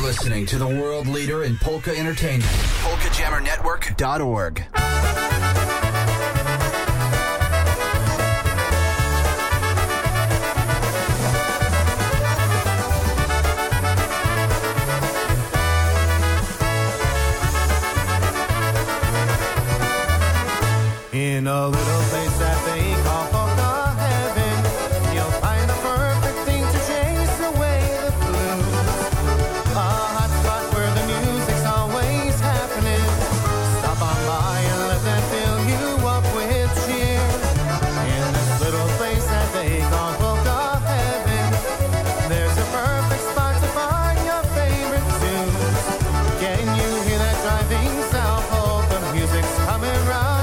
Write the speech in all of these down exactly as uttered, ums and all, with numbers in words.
listening to the world leader in polka entertainment. polka jammer network dot org. In a little place that they call polka heaven, you'll find the perfect thing to chase away the blues. A hot spot where the music's always happening. Stop on by and let that fill you up with cheer. In this little place that they call polka heaven, there's a perfect spot to find your favorite tunes. Can you hear that driving south polka music's coming round?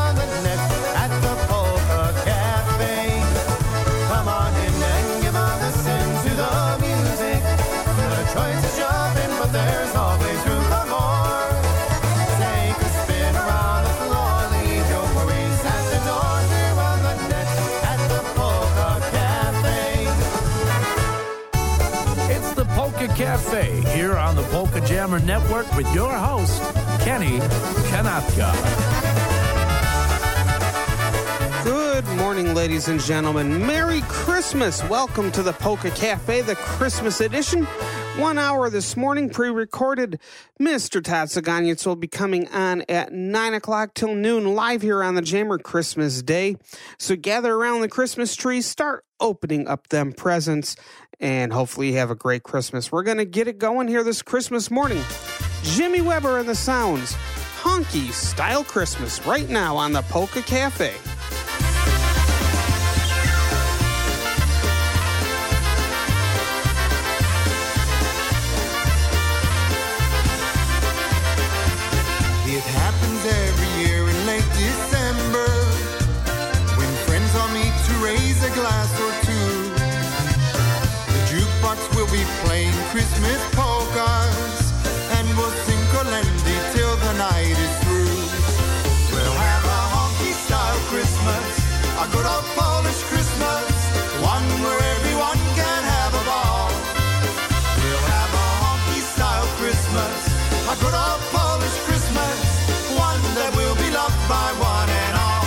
There's always room for more. Take a spin around the floor, leave your worries at the door. Here on the net at the Polka Cafe. It's the Polka Cafe here on the Polka Jammer Network with your host, Kenny Kanapka. Good morning, ladies and gentlemen. Merry Christmas. Welcome to the Polka Cafe, the Christmas edition. One hour this morning, pre-recorded. Mister Todd Saganitz will be coming on at nine o'clock till noon, live here on the Jammer Christmas Day. So gather around the Christmas tree, start opening up them presents, and hopefully you have a great Christmas. We're going to get it going here this Christmas morning. Jimmy Weber and the Sounds, Honky Style Christmas, right now on the Polka Cafe. It happens every year in late December, when friends all meet to raise a glass or two. The jukebox will be playing Christmas polkas, and we'll sing Kolendy till the night is through. We'll have a honky-style Christmas, a good old Polish Christmas, one where everyone can have a ball. We'll have a honky-style Christmas, a good old Polish Christmas, one that will be loved by one and all.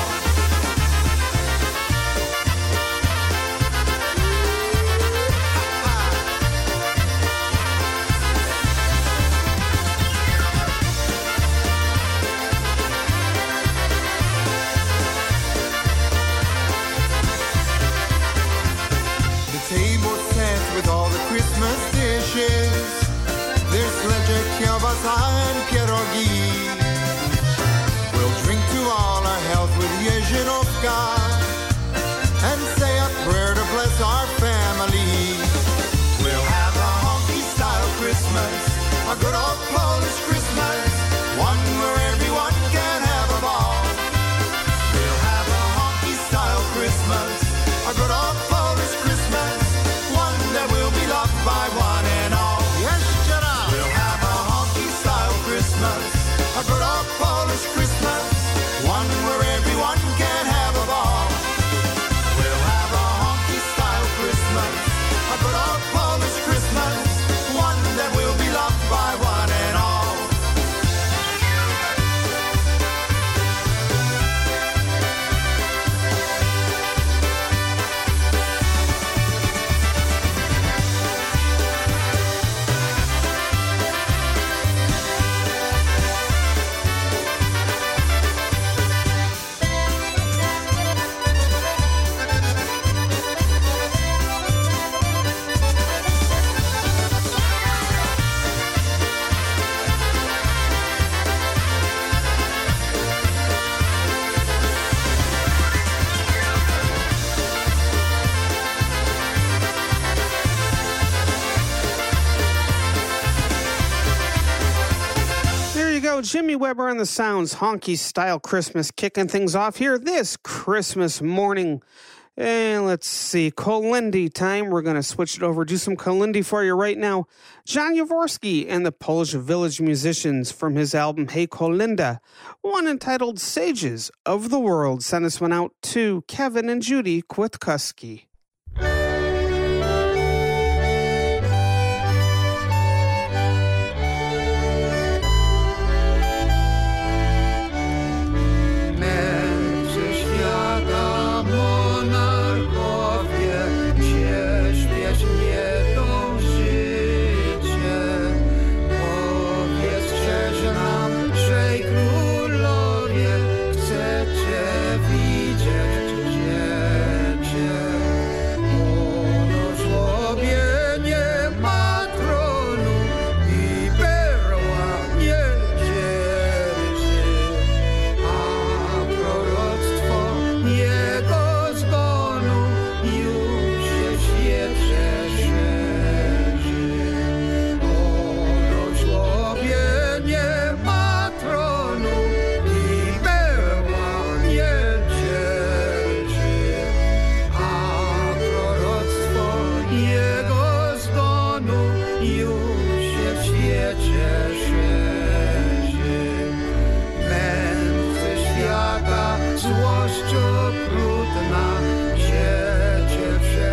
The table set with all the Christmas dishes. There's sledge, kielbasa, and pierogi. We'll drink to all our health with Jezierovka and say a prayer to bless our family. We'll have a honky-style Christmas, a good old Polish Christmas, one where everyone can have a ball. We'll have a honky-style Christmas, a good old Polish Christmas, one that will be loved by one and all. We'll have a honky-style Christmas, a good old Polish Christmas, one where everyone can have a ball. We'll have a honky-style Christmas, a good old Polish Christmas, one that will be loved by one and all. Jimmy Weber and the Sounds, Honky Style Christmas, kicking things off here this Christmas morning. And let's see, Kolendy time. We're going to switch it over, do some Kolendy for you right now. John Jaworski and the Polish Village Musicians from his album Hey Kolenda, one entitled Sages of the World. Send this one out to Kevin and Judy Kwiatkowski. cieszy się. Mędrcy świata złość okrutna siecie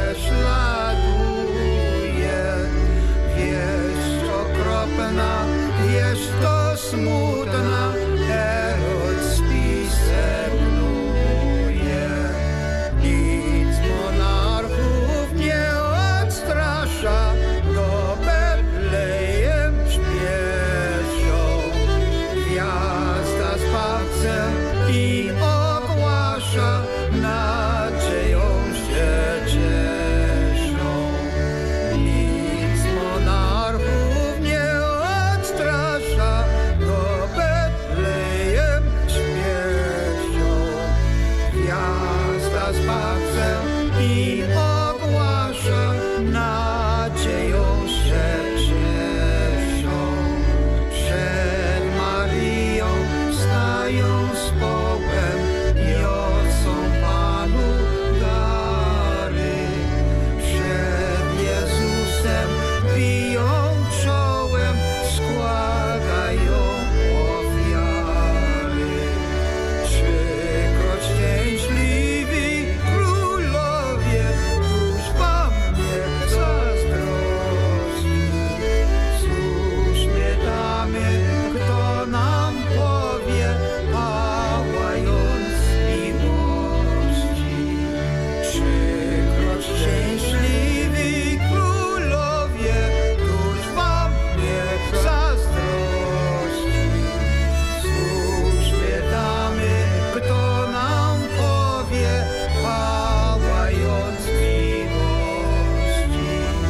prześladuje. Wieść okropna, wieść to smutna, Herod spisę knuje. Nic monarchów nie odstrasza, do Betlejem śpieszą. Gwiazda zbawcę i ogłasza, nadzieją się cieszą. Nic monarchów nie odstrasza, do Betlejem śpieszą. Gwiazda zbawcę i ogłasza, nadzieją się cieszą. Przed Maryją stają z połem, niosą Panu dary. Przed Jezusem biją czołem, składają ofiary. Trzykroć szczęśliwi królowie, któż wam nie zazdrości? Cóż nie damy, kto nam powie, pałając miłości. Trzykroć szczęśliwi królowie, któż wam nie zazdrości? Cóż nie damy, kto nam powie, pałając miłości.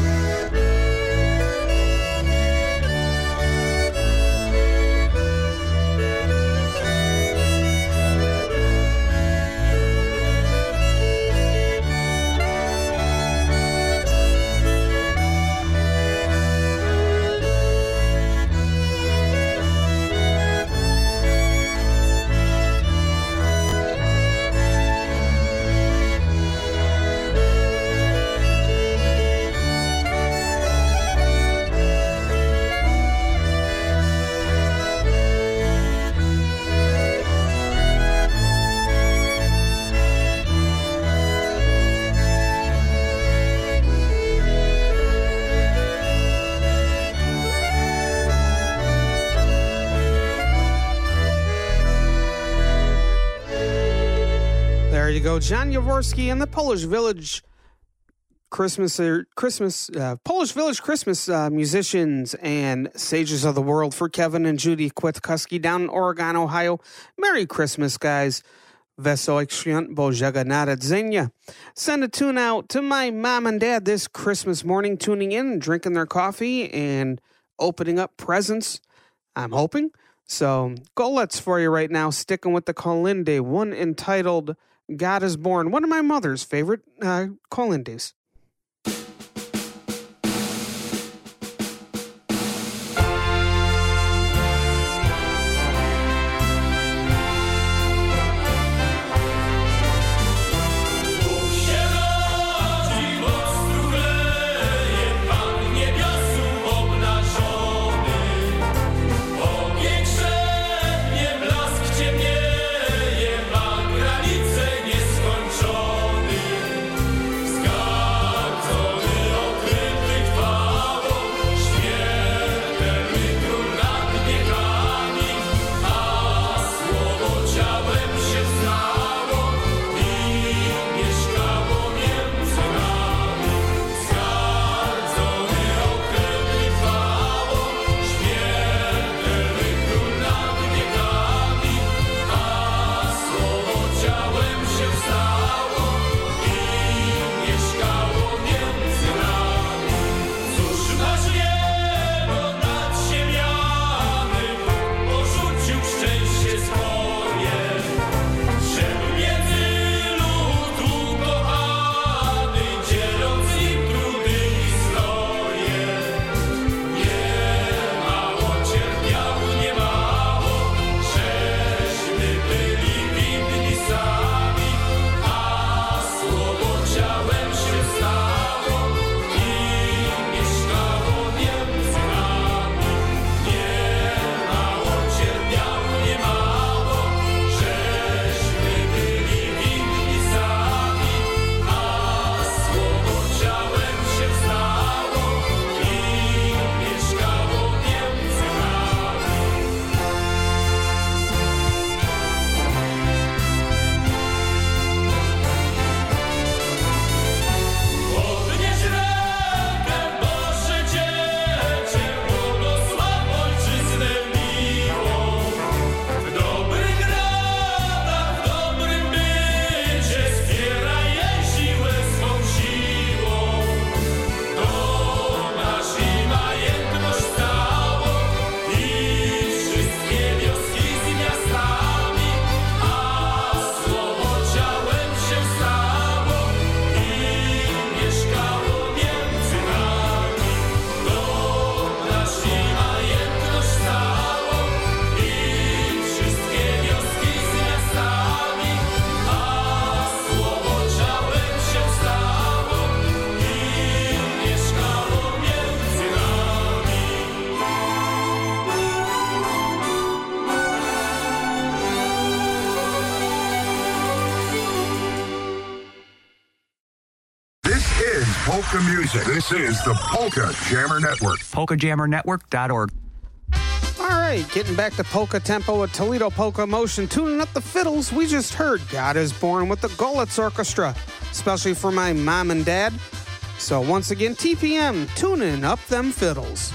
There you go, John Jaworski and the Polish Village Christmas, or Christmas, uh, Polish Village Christmas uh, musicians and sages of the world for Kevin and Judy Kwiatkowski down in Oregon, Ohio. Merry Christmas, guys. Wesołych Świąt Bożego Narodzenia. Send a tune out to my mom and dad this Christmas morning, tuning in and drinking their coffee and opening up presents, I'm hoping. So, Golets for you right now, sticking with the Kolinde, one entitled God is Born, one of my mother's favorite uh, Kolindes. God polka music. This is the Polka Jammer Network. polka jammer network dot org. All right, getting back to polka tempo with Toledo Polka Motion, tuning up the fiddles. We just heard God is Born with the Golitz Orchestra, especially for my mom and dad. So once again, T P M, tuning up them fiddles.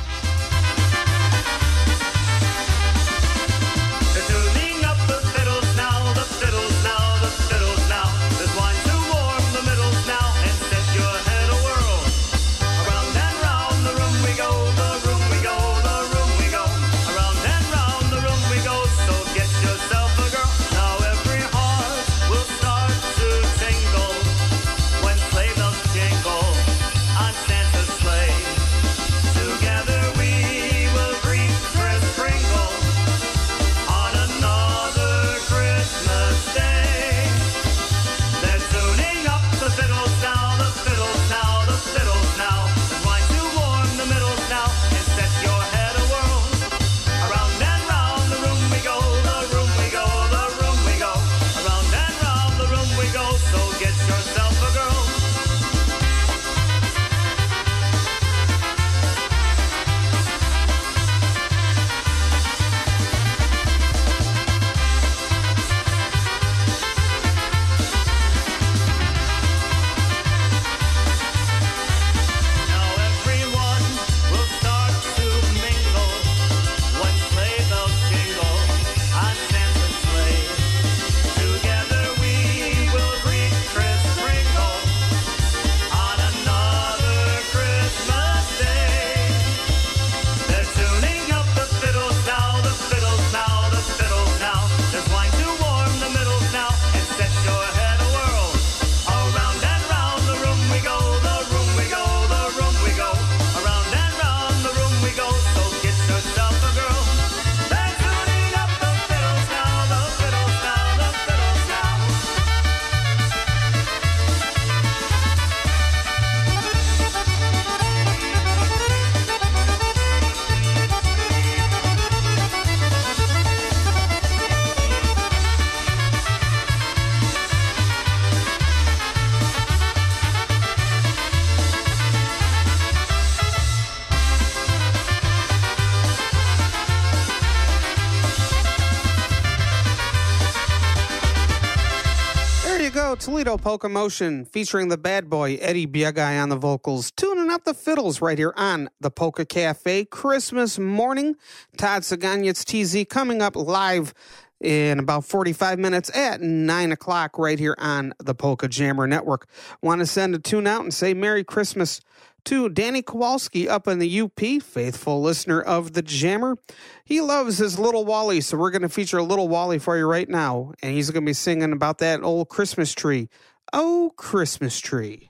Toledo Polka Motion featuring the bad boy Eddie Biegai on the vocals, tuning up the fiddles right here on the Polka Cafe Christmas morning. Todd Saganyets T Z coming up live in about forty-five minutes at nine o'clock right here on the Polka Jammer Network. Want to send a tune out and say Merry Christmas to Danny Kowalski up in the U P, faithful listener of the Jammer. He loves his Little Wally, so we're going to feature a Little Wally for you right now, and he's going to be singing about that old Christmas tree. Oh, Christmas tree.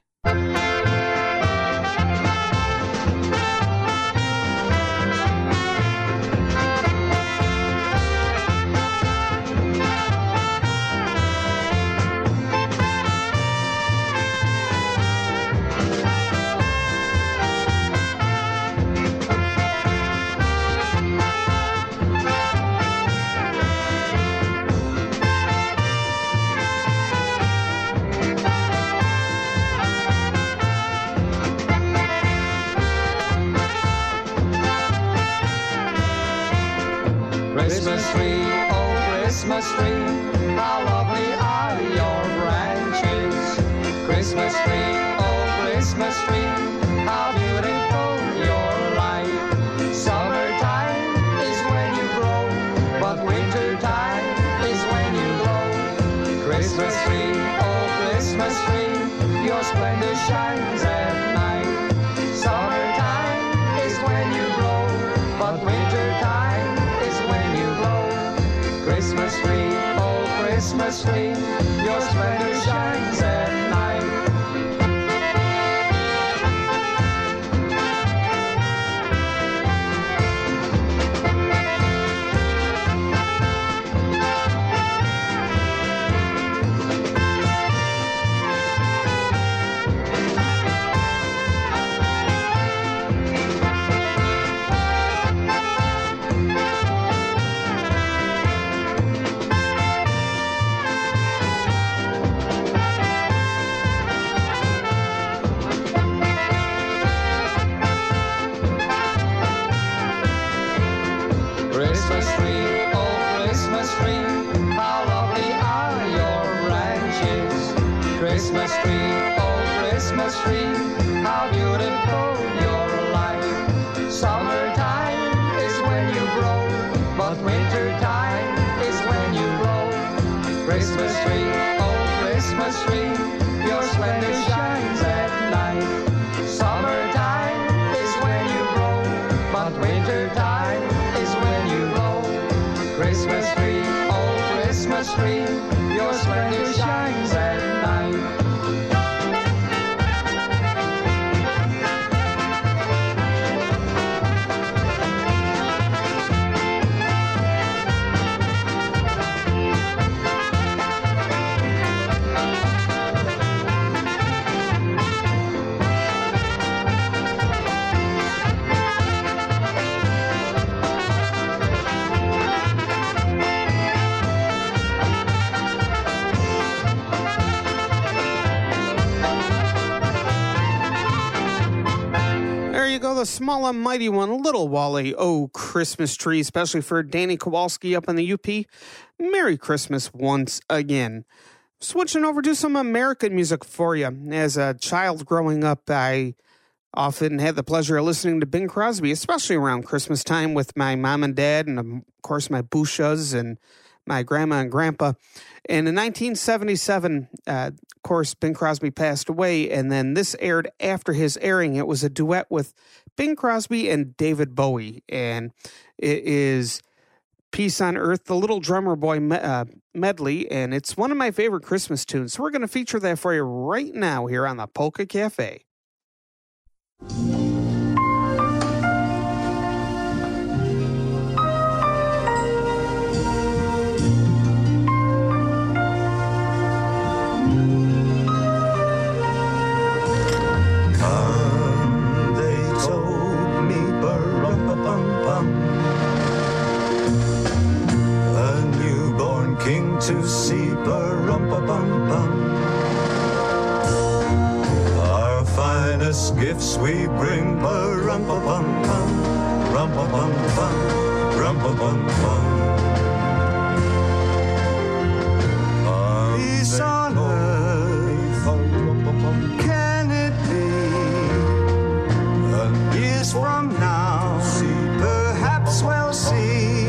Christmas tree, oh Christmas tree, how lovely are your branches. Christmas tree, oh Christmas tree, how beautiful your light. Summertime is when you grow, but wintertime is when you glow. Christmas tree, oh Christmas tree, your splendor shines at night. Summertime is when you grow, but wintertime is when you glow. Christmas tree, oh Christmas tree, your splendor shines at night. Christmas tree, oh Christmas tree, how beautiful your life. Summertime is when you grow, but wintertime is when you glow. Christmas tree, oh Christmas tree, your splendor shines at night. Summertime is when you grow, but wintertime is when you glow. Christmas tree, oh Christmas tree, your splendor shines at night. The small and mighty one, Little Wally, oh Christmas tree, especially for Danny Kowalski up in the U P. Merry Christmas once again. Switching over to some American music for you. As a child growing up, I often had the pleasure of listening to Bing Crosby, especially around Christmas time with my mom and dad, and of course my Bushas and my grandma and grandpa. And in nineteen seventy-seven, uh, of course, Bing Crosby passed away, and then this aired after his airing. It was a duet with Bing Crosby and David Bowie, and it is Peace on Earth, the Little Drummer Boy me- uh, medley, and it's one of my favorite Christmas tunes. So we're going to feature that for you right now here on the Polka Cafe. To see ba-rum-pa-bum-bum. Our finest gifts we bring ba-rum-pa-bum-bum, rum-pa-bum-bum, rum-pa-bum-bum. Peace on earth, can it be? And years from now, perhaps we'll see.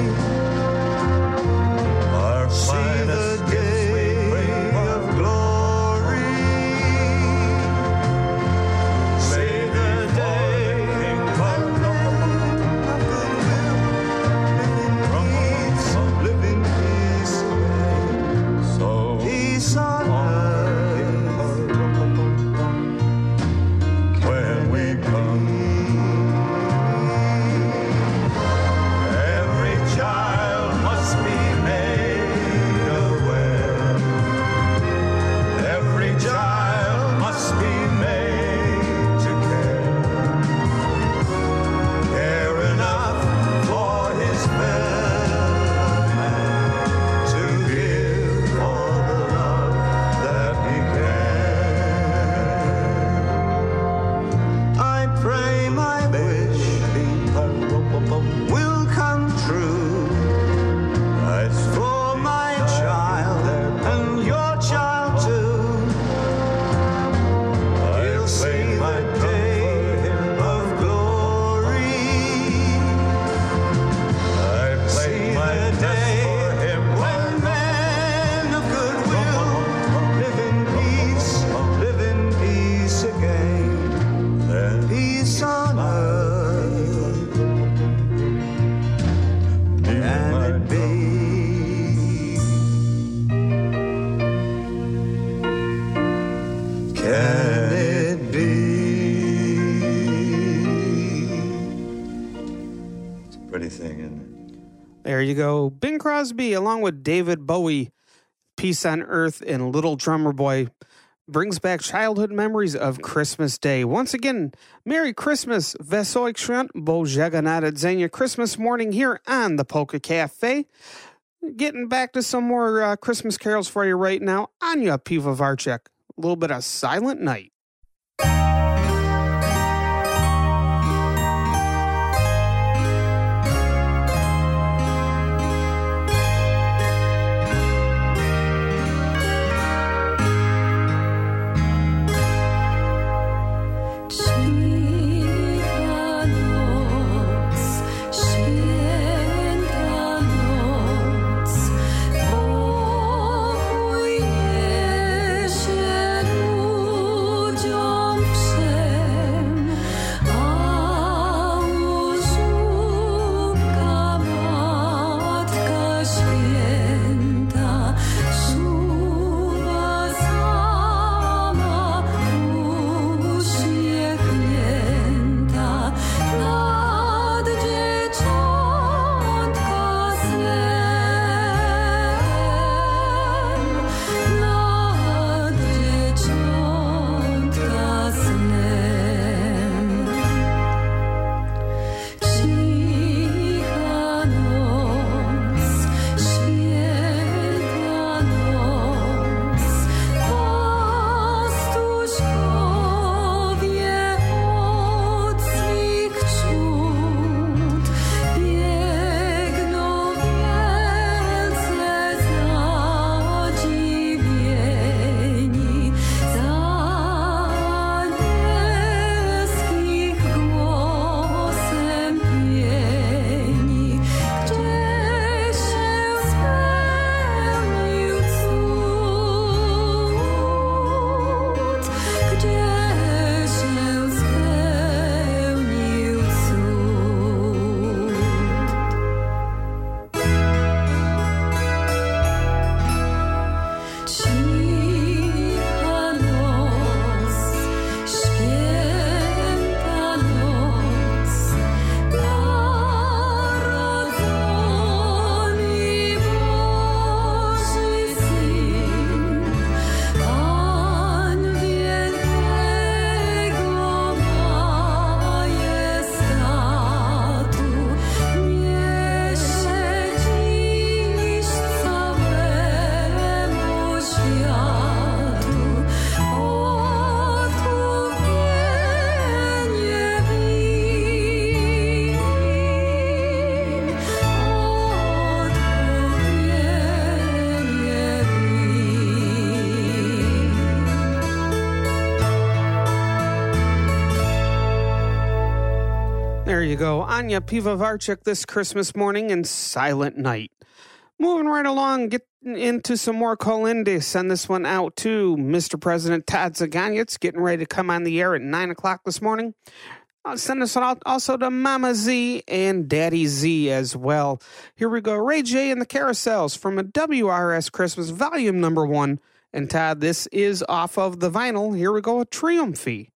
There you go. Bing Crosby, along with David Bowie, Peace on Earth, and Little Drummer Boy, brings back childhood memories of Christmas Day. Once again, Merry Christmas, Wesołych Świąt, Bożego Narodzenia, Christmas morning here on the Polka Cafe. Getting back to some more uh, Christmas carols for you right now. Anya Pivovarczyk, a little bit of Silent Night. There you go. Anya Pivovarchuk this Christmas morning in Silent Night. Moving right along, get into some more call-in. Send this one out to Mister President Todd Zaganyets, getting ready to come on the air at nine o'clock this morning. I'll send this one out also to Mama Z and Daddy Z as well. Here we go. Ray J and the Carousels from a W R S Christmas volume number one. And Todd, this is off of the vinyl. Here we go, a Triumphy.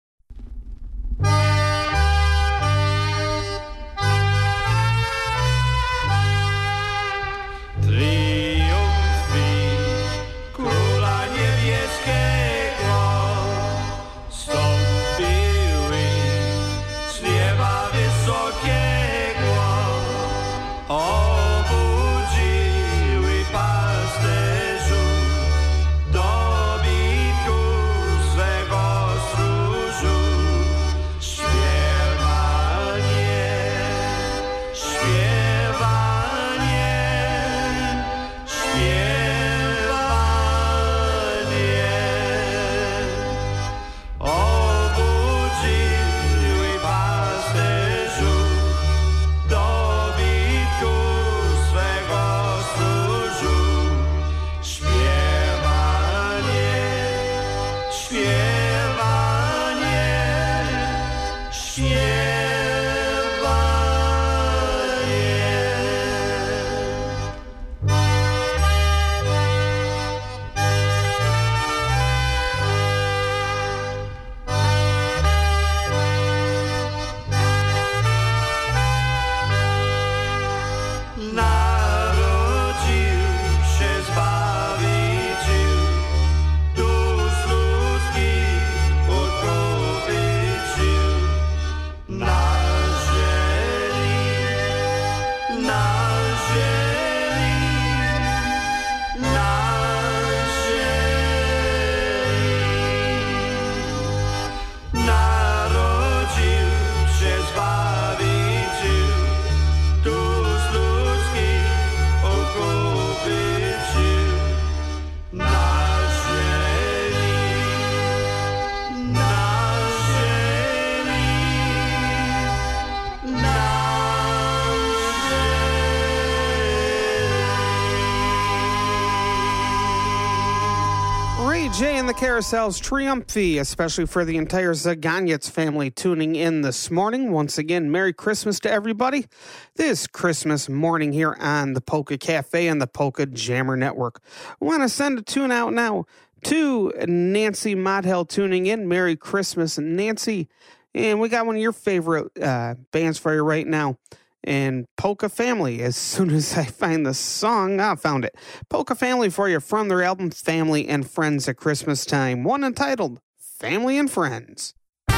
Jay and the Carousels Triumphy, especially for the entire Zaganyets family tuning in this morning. Once again, Merry Christmas to everybody. This Christmas morning here on the Polka Cafe and the Polka Jammer Network. I want to send a tune out now to Nancy Modhell tuning in. Merry Christmas, Nancy. And we got one of your favorite uh, bands for you right now. And Polka Family. As soon as I find the song, I found it. Polka Family for you from their album Family and Friends at Christmas Time. One entitled Family and Friends.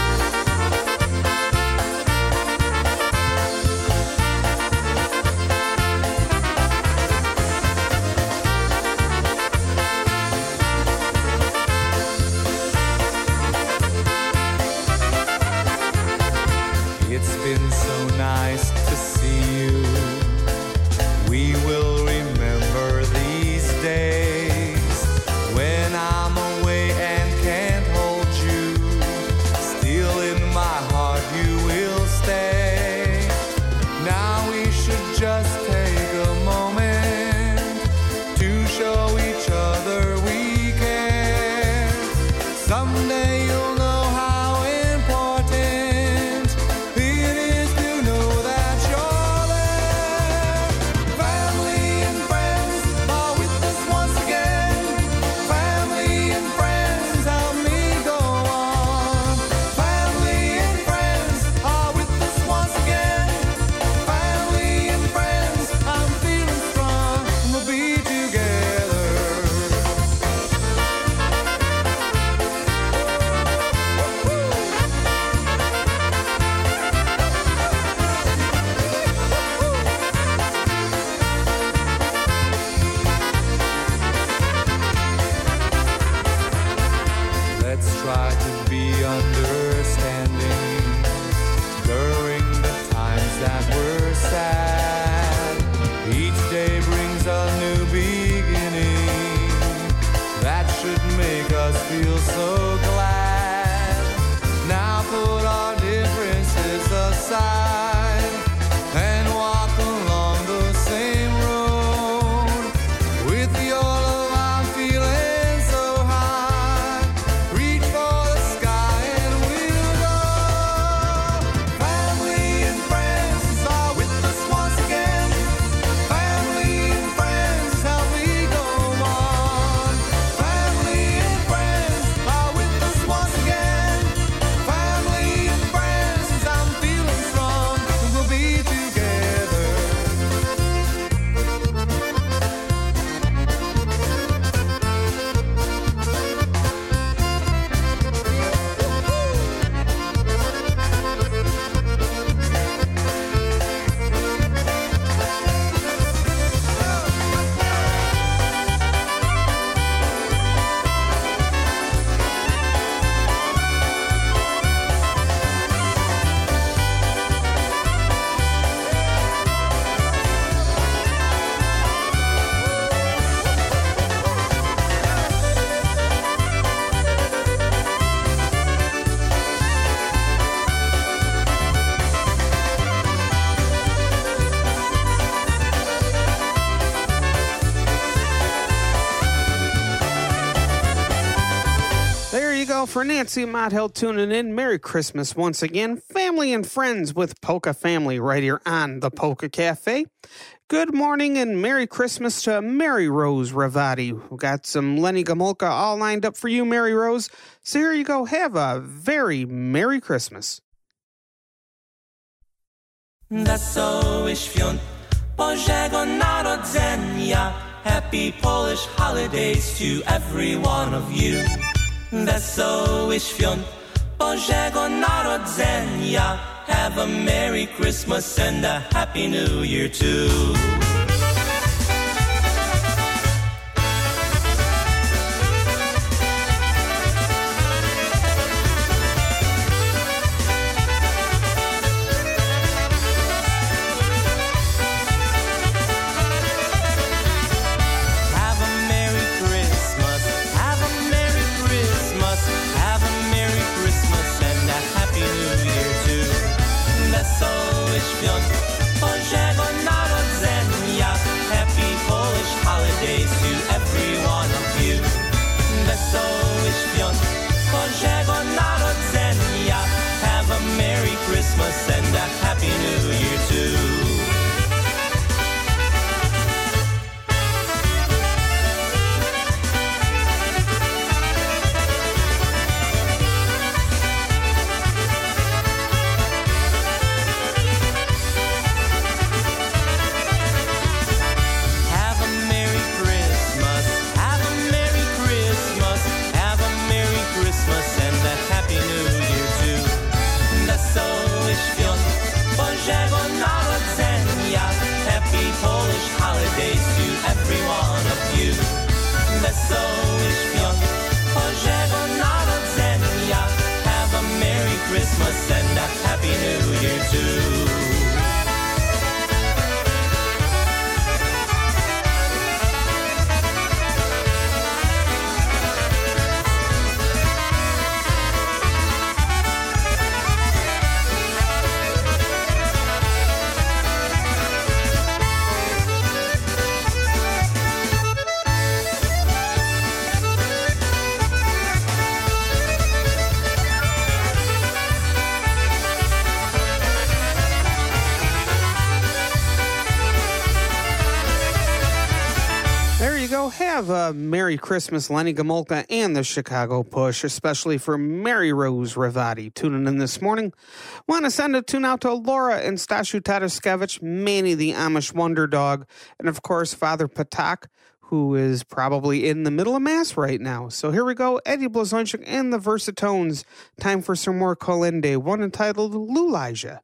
It's been so nice to see you. We will remember these days when I'm away and can't hold you. for Nancy Mothill tuning in. Merry Christmas once again. Family and friends with Polka Family right here on the Polka Cafe. Good morning and Merry Christmas to Mary Rose Ravati. We've got some Lenny Gomulka all lined up for you, Mary Rose. So here you go. Have a very Merry Christmas. Wesołych świąt Bożego Narodzenia. Happy Polish holidays to every one of you. Wesołych świąt Bożego Narodzenia. Have a Merry Christmas and a Happy New Year too. And a Happy New Year too. Have a Merry Christmas, have a Merry Christmas, have a Merry Christmas and a Happy New Year too. Wesołych świąt Bożego Narodzenia. Happy Polish holidays to every one of you. Wesołych świąt Bożego Narodzenia. Have a Merry Christmas and a Happy New Year too. Have a Merry Christmas, Lenny Gomulka and the Chicago Push, especially for Mary Rose Ravati tuning in this morning. Want to send a tune out to Laura and Stashu Tataskevich, Manny the Amish Wonder Dog, and of course Father Patak, who is probably in the middle of Mass right now. So here we go, Eddie Blazonczyk and the Versatones. Time for some more Kolende, one entitled Lulajah.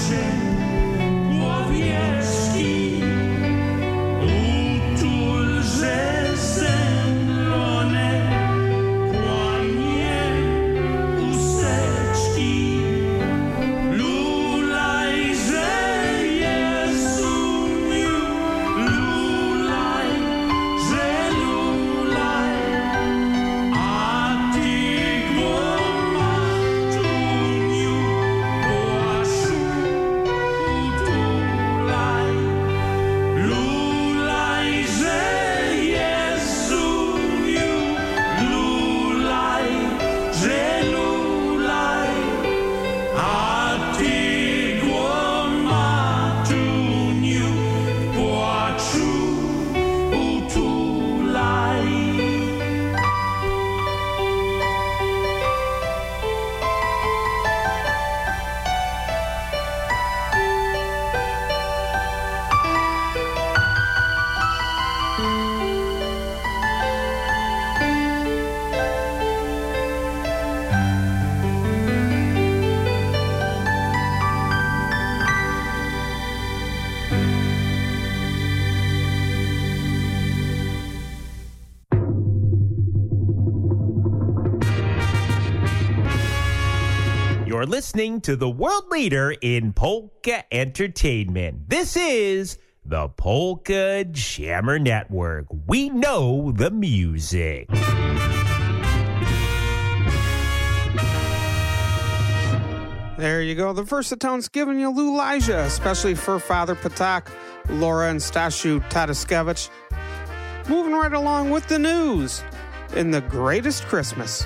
You're listening to the world leader in polka entertainment. This is the Polka Jammer Network. We know the music. There you go. The Versatone's giving you Lou Elijah, especially for Father Patak, Laura and Stashu Tadeskevich. Moving right along with the news in the greatest Christmas.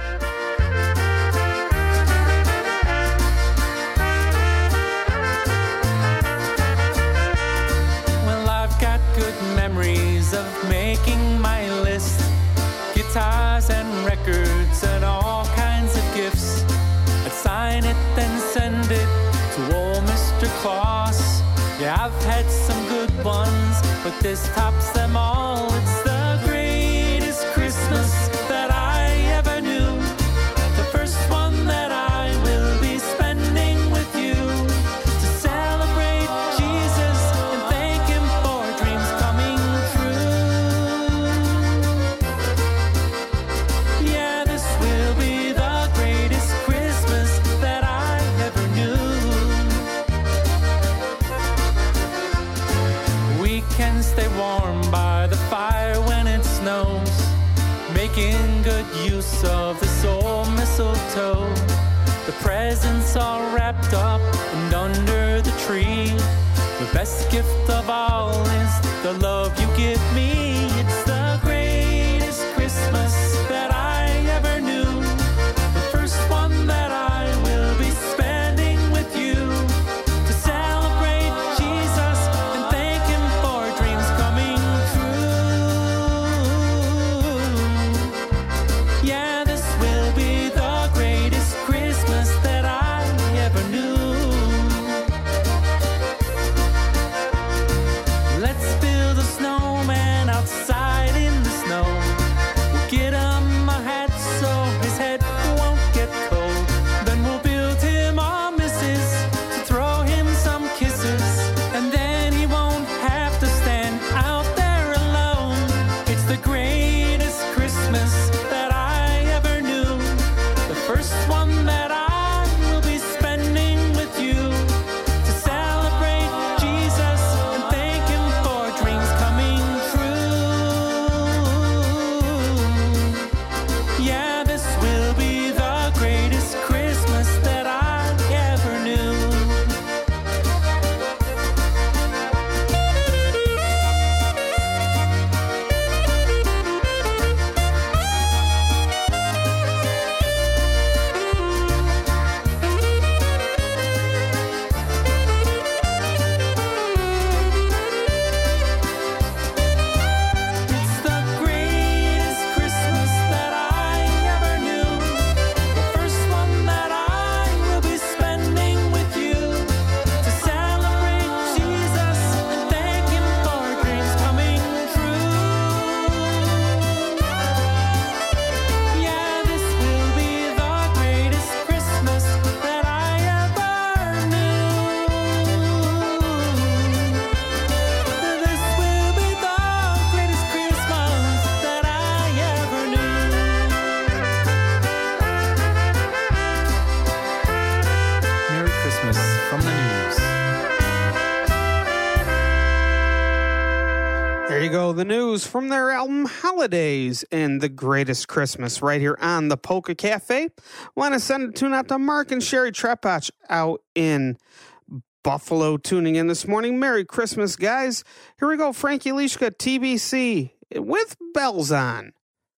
Memories of making my list, guitars and records and all kinds of gifts. I'd sign it then send it to old Mister Claus. Yeah, I've had some good ones, but this tops them all. It's the greatest Christmas that I ever knew, the first one that I will be spending with you, to celebrate Jesus and thank him for dreams coming true. Yeah, this will be the greatest Christmas that I ever knew. We can stay warm by the fire when it snows, making good use of this old mistletoe. The presents all wrapped up and under the tree. The best gift of all is the love you give me. It's the greatest Christmas that I ever knew, the first one that I will be spending with you, to celebrate Jesus and thank him for dreams coming true. Yeah, this will be the greatest Christmas that I ever knew. Let's build a snowman outside Blues from their album Holidays and The Greatest Christmas right here on the Polka Cafe. Want to send a tune out to Mark and Sherry Trepach out in Buffalo tuning in this morning. Merry Christmas, guys. Here we go. Frankie Lishka, T B C with Bells On.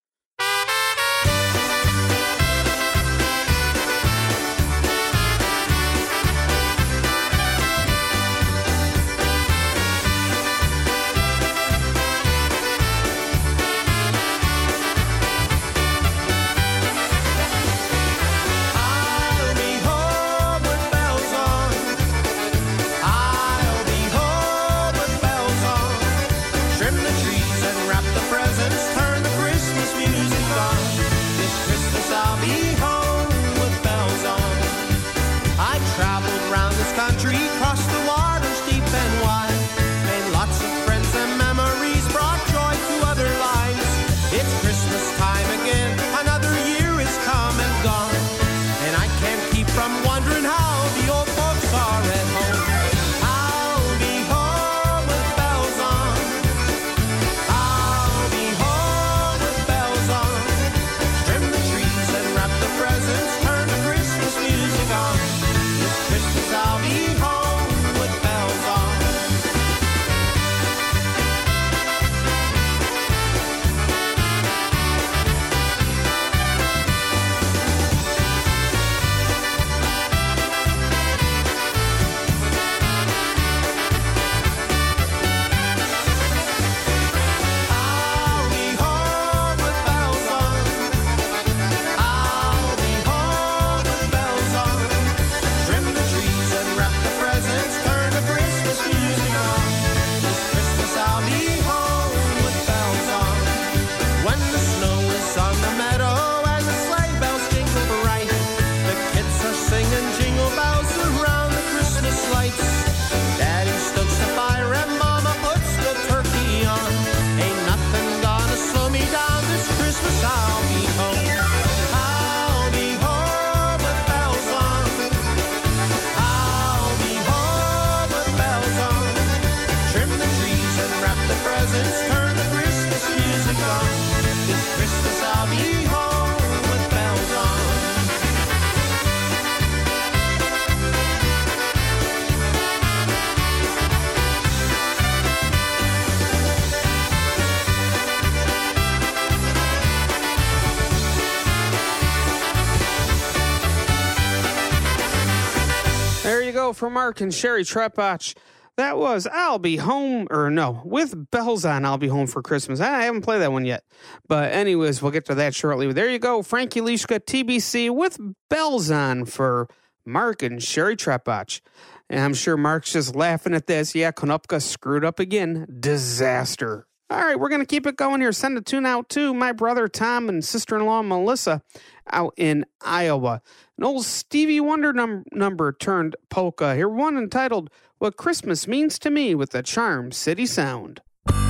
For Mark and Sherry Trepach, that was I'll Be Home, or no, with Bells On, I'll Be Home for Christmas. I haven't played that one yet. But anyways, we'll get to that shortly. There you go, Frankie Lishka, T B C with Bells On for Mark and Sherry Trepach. And I'm sure Mark's just laughing at this. Yeah, Konopka screwed up again. Disaster. All right, we're going to keep it going here. Send a tune out to my brother Tom and sister-in-law Melissa out in Iowa. An old Stevie Wonder num- number turned polka. Here, one entitled What Christmas Means to Me with the Charm City Sound.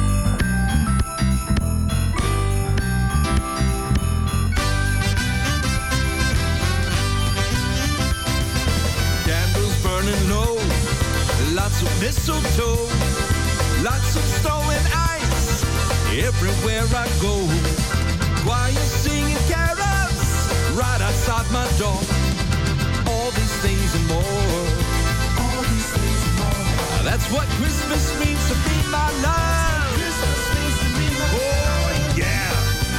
Candles burning low, lots of mistletoe, lots of snow and ice everywhere I go. Choir singing carols right outside my door. All these things and more. All these things and more. That's what Christmas means to me, my love. Christmas means to me, my love. Oh, yeah.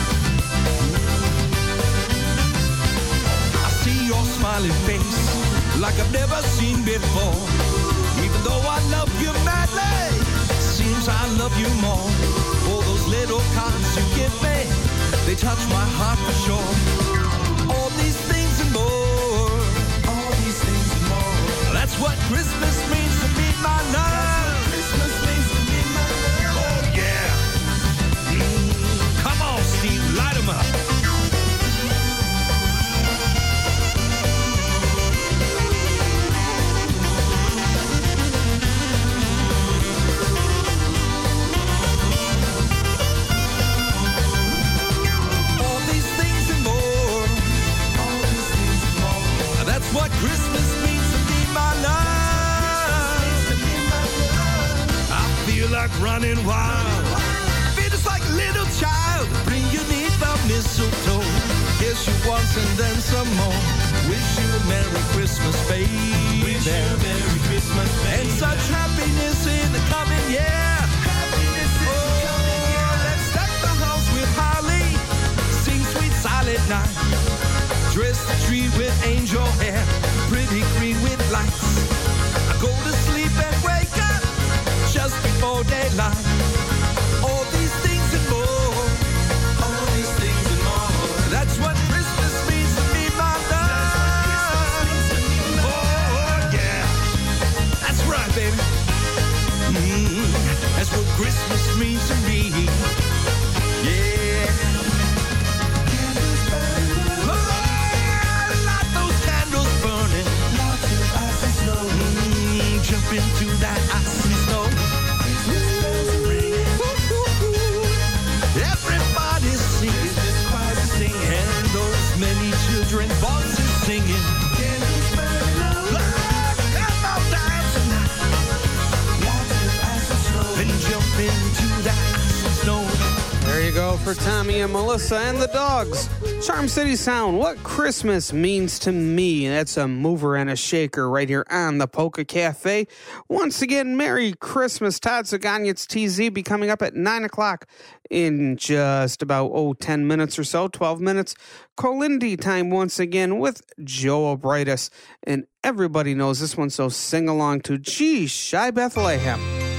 I see your smiling face like I've never seen before. Even though I love you madly, seems I love you more. All those little cards you give me, they touch my heart for sure. All these things and more. All these things and more. That's what Christmas means to me, my love. Christmas means to me, my love. Oh, yeah. Mm, come on, Steve, light 'em up. All these things and more. at night. Dress the tree with angel hair, pretty green with lights. I go to sleep and wake up just before daylight. All these things and more. All these things and more. That's what Christmas means to me, my love. Oh, yeah. That's right, baby. Mm, that's what Christmas means to me. Yeah. Oh, light those candles burning. Mm, jump into that icy snow. Everybody's singing, singing, and those many children voices singing. Come on, dance and jump into that icy snow. There you go for Tommy and Melissa and the dogs. Charm City Sound, what Christmas means to me. That's a mover and a shaker right here on the Polka Cafe. Once again, Merry Christmas. Todd Zaganyet's T Z be coming up at nine o'clock in just about, oh, ten minutes or so, twelve minutes. Colindi time once again with Joe Obrightis. And everybody knows this one, so sing along to Gee, Shy Bethlehem.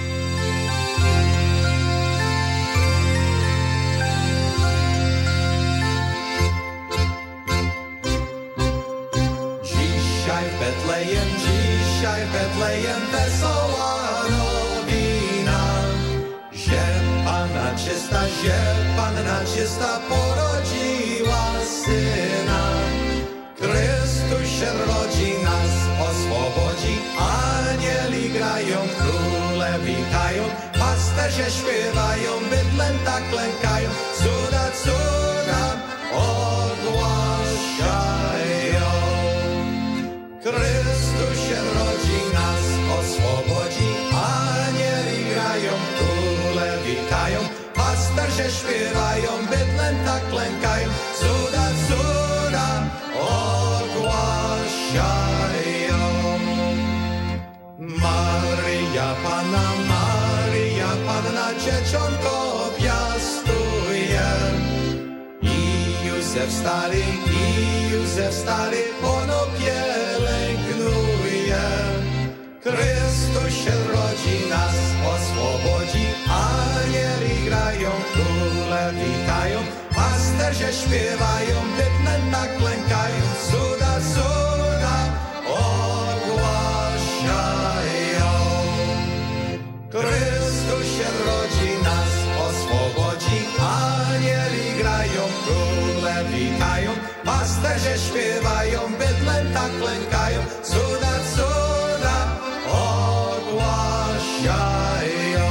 Betlejem, dzisiaj Betlejem wesoła nowina, że Panna czysta, że Panna czysta porodziła syna. Chrystus się rodzi, nas oswobodzi, anieli grają, króle witają, pasterze śpiewają, bydlęta klękają, cuda, cuda ogłaszają. Chrystus się rodzi, nas oswobodzi, anieli grają, króle witają, pasterze śpiewają, bydlęta klękają, cuda, cuda ogłaszają. Maryja Panna, Maryja Panna, dzieciątko piastuje. I Józef stary, i Józef stary, ono pielęgnuje. Chrystus się rodzi, nas oswobodzi, anieli grają, króle witają, pasterze śpiewają, bydlęta klękają, cuda, cuda ogłaszają. Chrystus się rodzi, nas oswobodzi, anieli grają, króle witają, pasterze śpiewają, bydlęta klękają, cuda, cuda ogłaszają.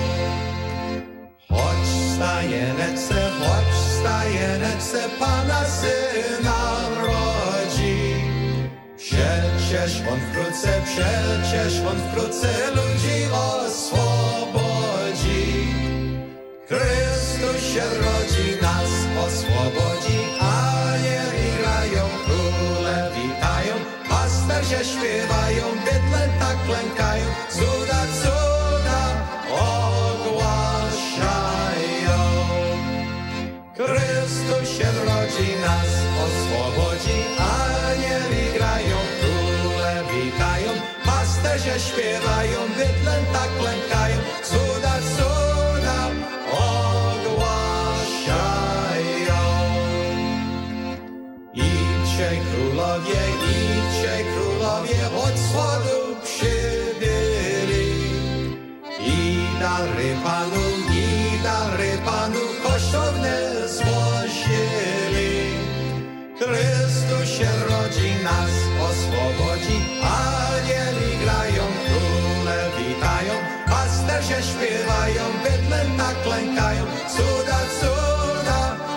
Choć stajenece, choć stajenece, Pana syna rodzi. Przecież on wkrótce, przecież on wkrótce ludzi oswobodzi. Chrystus się rodzi, nas oswobodzi, anieli grają, króle witają, pasterze śpiewają, bydlęta klękają, cuda, cuda ogłaszają. Chrystus się rodzi, nas oswobodzi, anieli grają, króle witają, pasterze śpiewają, bydlęta klękają, cuda, cuda ogłaszają. Idźcie królowie, idźcie królowie, od wschodu przybyli. I dary Panu, i dary Panu kosztowne złożyli. Chrystus się rodzi, nas oswobodzi, anieli grają, króle witają, pasterze śpiewają, bydlęta klękają, cuda, cuda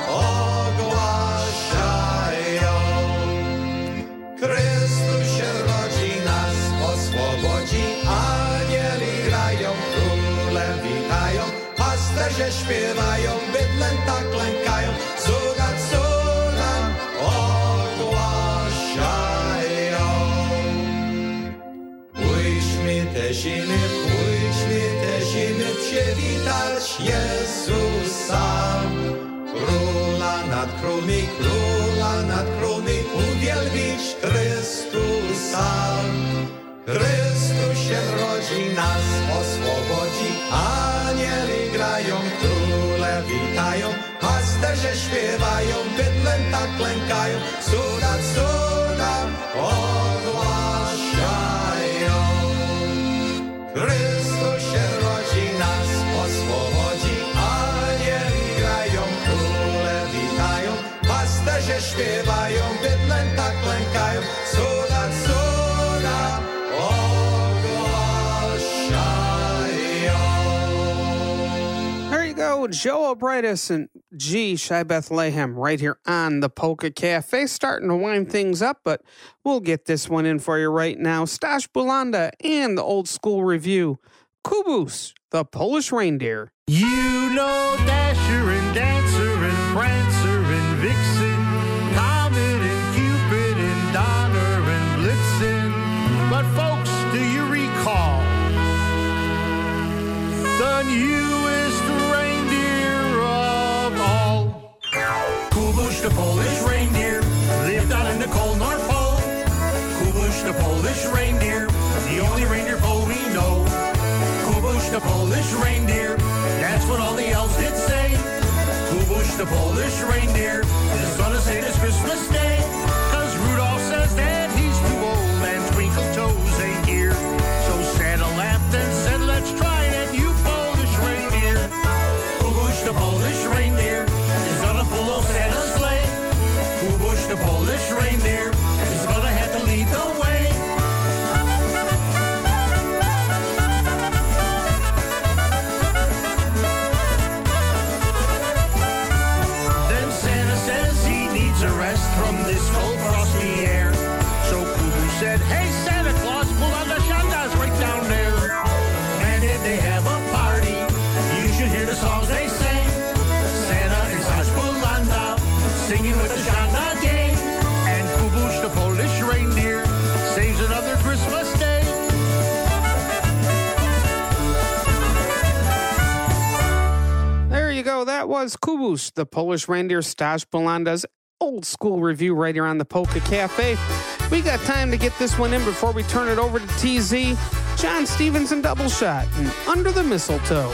ogłaszają. Chrystus się rodzi, nas oswobodzi, anieli grają, króle witają, pasterze śpiewają, bydlęta klękają, cuda, cuda ogłaszają. Pójdźmy te zimy, pójdźmy te zimy, przywitać Jezusa, króla nad królmi, króla nad króny uwielbić Chrystusa. Chrystus się rodzi, nas oswobodzi, anieli grają, króle witają, pasterze śpiewają, bydlęta tak klękają, cuda, cuda ogłaszają. Chrystus się rodzi, nas oswobodzi, anieli grają, króle witają, pasterze śpiewają, bydlęta tak klękają, cuda, cuda There you go, Joe O'Brightis and G. Shy Bethlehem right here on the Polka Cafe. Starting to wind things up, but we'll get this one in for you right now. Stash Bulanda and the Old School Review. Kubus, the Polish Reindeer. You know Dasher and Dancer and Prancer and Vixen, Comet and Cupid and Donner and Blitzen. But folks, do you recall the newest reindeer of all? Kubush the Polish reindeer lived out in the cold North Pole. Kubush the Polish reindeer, the only reindeer pole we know. Kubush the Polish reindeer, that's what all the elves did say. Kubush the Polish reindeer is gonna say this Christmas Day, 'cause Rudolph says that he's too old and Twinkle Toes ain't here. So Santa laughed and said, let's try it, you Polish reindeer. Kubush the Polish reindeer is gonna pull old Santa's sleigh. Kubush the Polish reindeer is gonna have to lead the way. Then Santa says he needs a rest from this cold frosty air. So Kubu said, hey Santa Claus, pull on the shandas right down there. And if they have a party, you should hear the songs they sing. Santa and Stash Bulanda singing with the shanda gang. And Kubush the Polish reindeer saves another Christmas day. There you go. That was Kubus, the Polish Reindeer, Stash Bulanda's Old School Review right here on the Polka Cafe. We got time to get this one in before we turn it over to T Z. John Stevens and Double Shot and Under the Mistletoe.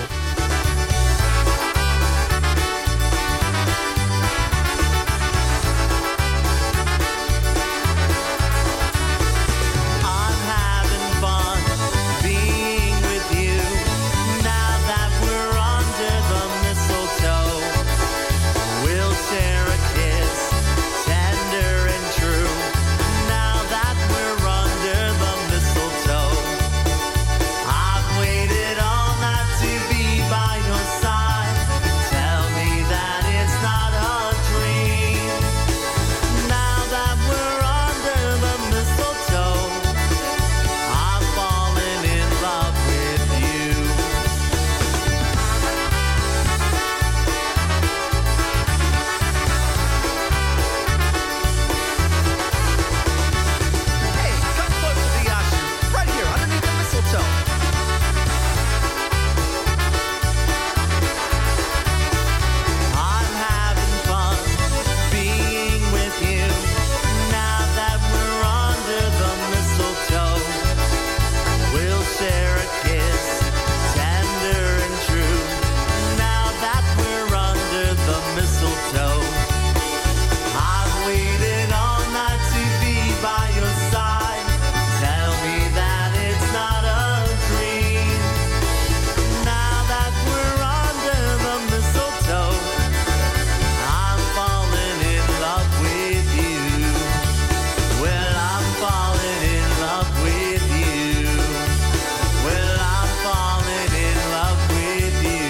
I'm having fun being with you now that we're under the mistletoe. We'll share a kiss, tender and true, now that we're under the mistletoe. I've waited all night to be by your side. Tell me that it's not a dream. Now that we're under the mistletoe, I've fallen in love with you. Hey, come close to the action, right here underneath the mistletoe. I'm having fun being with you now that we're under the mistletoe. We'll share a kiss, tender and true, now that we're under the mistletoe. I've waited all night to be by your side. Tell me that it's not a dream. Now that we're under the mistletoe, I'm falling in love with you. Well, I'm falling in love with you. Well, I'm falling in love with you.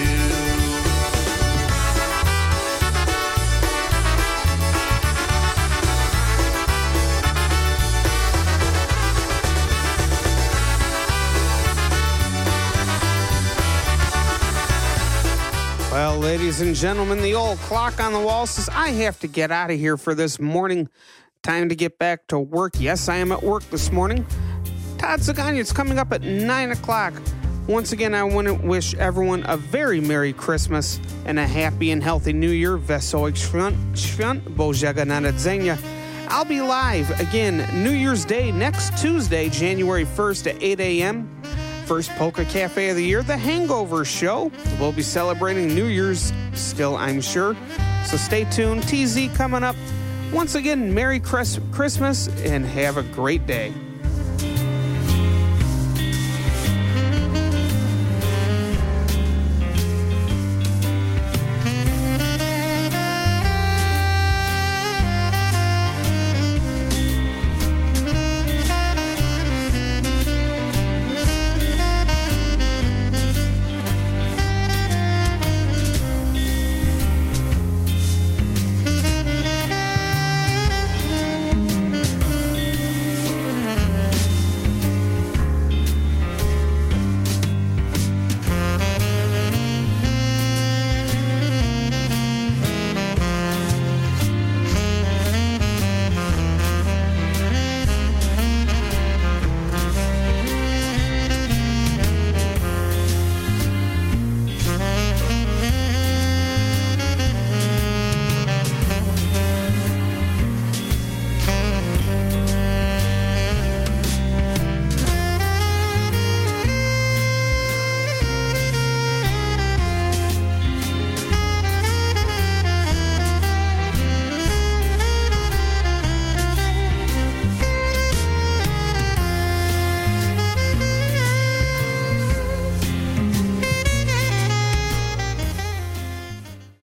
Well, ladies and gentlemen, the old clock on the wall says I have to get out of here for this morning. Time to get back to work. Yes, I am at work this morning. Todd Zagania, it's coming up at nine o'clock. Once again, I want to wish everyone a very Merry Christmas and a happy and healthy New Year. Wesołych świąt, świąt Bożego Narodzenia. I'll be live again New Year's Day next Tuesday, January first at eight a.m. First Polka Cafe of the year, The Hangover Show. We'll be celebrating New Year's still, I'm sure. So stay tuned. T Z coming up. Once again, Merry Chris- Christmas and have a great day.